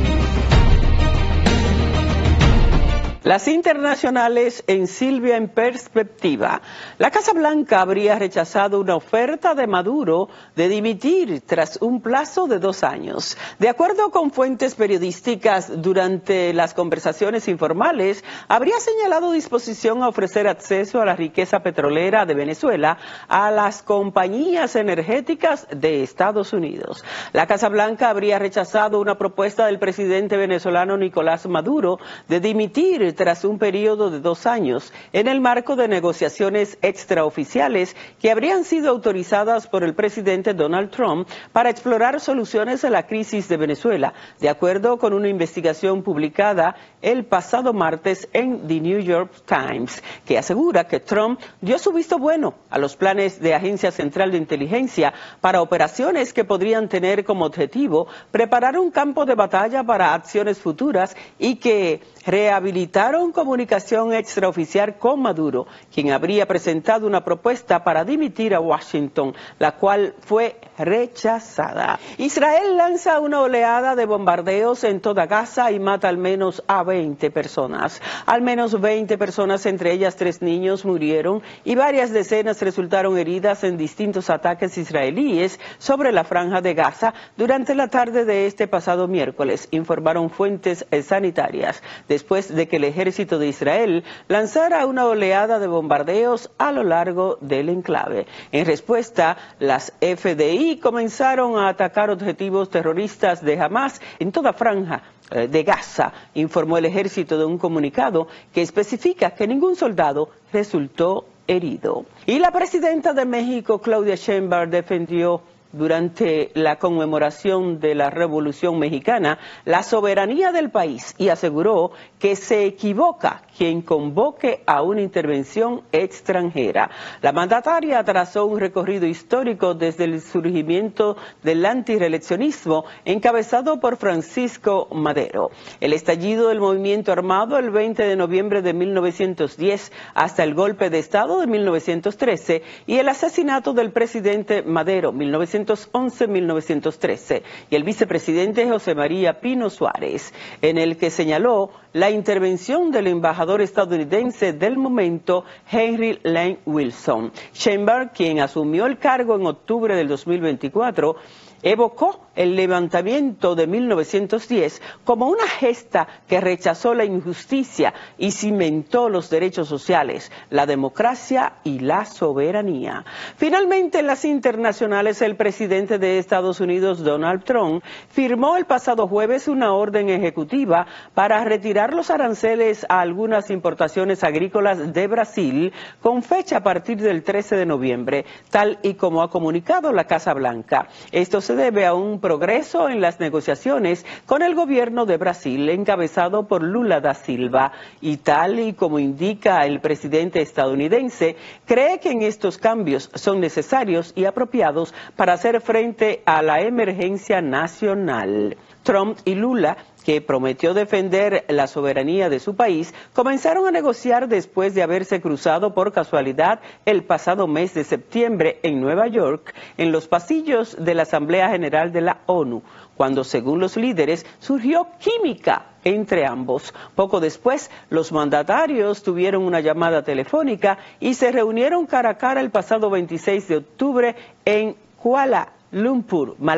Las internacionales en Silvia en perspectiva. La Casa Blanca habría rechazado una oferta de Maduro de dimitir tras un plazo de dos años. De acuerdo con fuentes periodísticas, durante las conversaciones informales, habría señalado disposición a ofrecer acceso a la riqueza petrolera de Venezuela a las compañías energéticas de Estados Unidos. La Casa Blanca habría rechazado una propuesta del presidente venezolano Nicolás Maduro de dimitir tras un periodo de dos años, en el marco de negociaciones extraoficiales que habrían sido autorizadas por el presidente Donald Trump para explorar soluciones a la crisis de Venezuela, de acuerdo con una investigación publicada el pasado martes en The New York Times, que asegura que Trump dio su visto bueno a los planes de Agencia Central de Inteligencia para operaciones que podrían tener como objetivo preparar un campo de batalla para acciones futuras y que rehabilitaron comunicación extraoficial con Maduro, quien habría presentado una propuesta para dimitir a Washington, la cual fue rechazada. Israel lanza una oleada de bombardeos en toda Gaza y mata al menos a veinte personas. Al menos veinte personas, entre ellas tres niños, murieron y varias decenas resultaron heridas en distintos ataques israelíes sobre la franja de Gaza durante la tarde de este pasado miércoles, informaron fuentes sanitarias, después de que el ejército de Israel lanzara una oleada de bombardeos a lo largo del enclave. En respuesta, las F D I comenzaron a atacar objetivos terroristas de Hamas en toda franja de Gaza, informó el ejército de un comunicado que especifica que ningún soldado resultó herido. Y la presidenta de México, Claudia Sheinbaum, defendió durante la conmemoración de la Revolución Mexicana la soberanía del país y aseguró que se equivoca quien convoque a una intervención extranjera. La mandataria trazó un recorrido histórico desde el surgimiento del antireeleccionismo encabezado por Francisco Madero, el estallido del movimiento armado el veinte de noviembre de mil novecientos diez hasta el golpe de Estado de mil novecientos trece y el asesinato del presidente Madero mil novecientos once a mil novecientos trece y el vicepresidente José María Pino Suárez, en el que señaló la intervención del embajador estadounidense del momento, Henry Lane Wilson. Sheinbaum, quien asumió el cargo en octubre del dos mil veinticuatro, evocó el levantamiento de mil novecientos diez como una gesta que rechazó la injusticia y cimentó los derechos sociales, la democracia y la soberanía. Finalmente, en las internacionales, el presidente de Estados Unidos, Donald Trump, firmó el pasado jueves una orden ejecutiva para retirar los aranceles a algunas importaciones agrícolas de Brasil con fecha a partir del trece de noviembre, tal y como ha comunicado la Casa Blanca. Esto se debe a un progreso en las negociaciones con el gobierno de Brasil encabezado por Lula da Silva y tal y como indica el presidente estadounidense, cree que en estos cambios son necesarios y apropiados para hacer frente a la emergencia nacional. Trump y Lula, que prometió defender la soberanía de su país, comenzaron a negociar después de haberse cruzado por casualidad el pasado mes de septiembre en Nueva York, en los pasillos de la Asamblea General de la ONU, cuando, según los líderes, surgió química entre ambos. Poco después, los mandatarios tuvieron una llamada telefónica y se reunieron cara a cara el pasado veintiséis de octubre en Kuala Lumpur, Malasia.